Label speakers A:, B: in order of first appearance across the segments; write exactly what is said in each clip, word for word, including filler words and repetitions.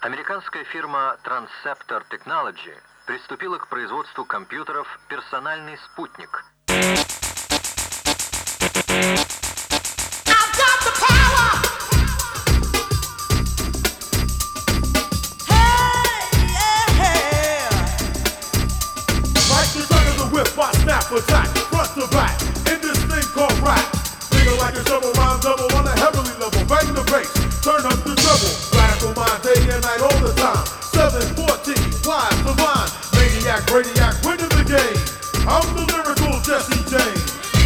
A: Американская фирма Transceptor Technology приступила к производству компьютеров «Персональный спутник».
B: Attack, front to back, in this thing called rap. Feel like a double rhyme double on a heavenly level. Bang the bass, turn up the treble. Radical mind day and night all the time. seven fourteen, wise, divine, maniac, radiac, winning the game. I'm the lyrical Jesse James.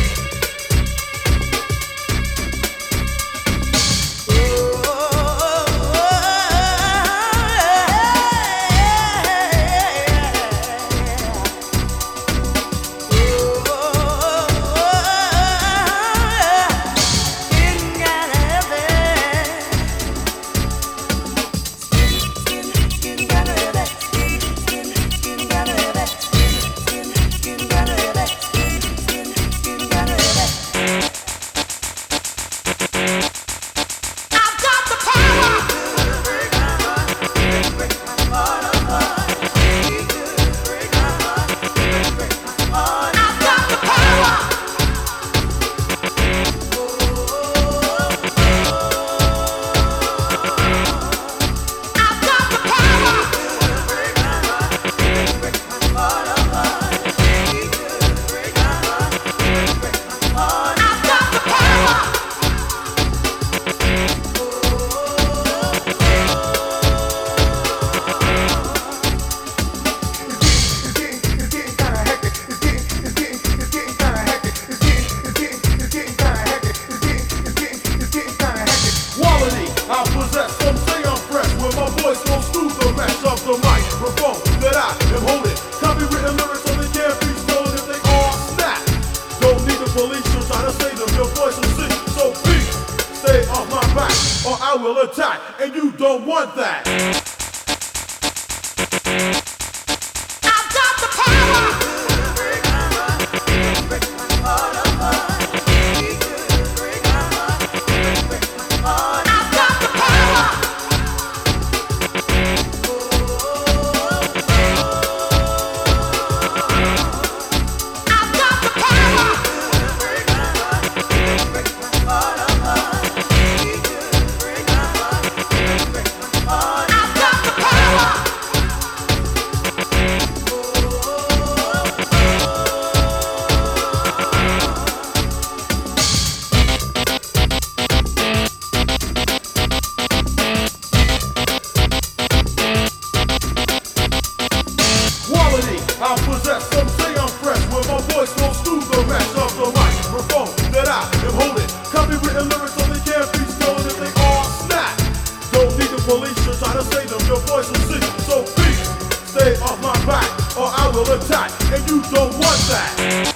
B: The microphone that I am holding, copywritten lyrics only can't be stolen if they all snap. Don't need the police to try to save them, your voice will sing. So please, stay off my back, or I will attack, and you don't want that.
C: I've got the power.
B: I possess, some say I'm fresh, where my voice goes through the rest of the microphone that I am holding. Copywritten lyrics only can't be stolen if they all snap. Don't need the police to try to save them, your voice will sing. So please, stay off my back, or I will attack, and you don't want that.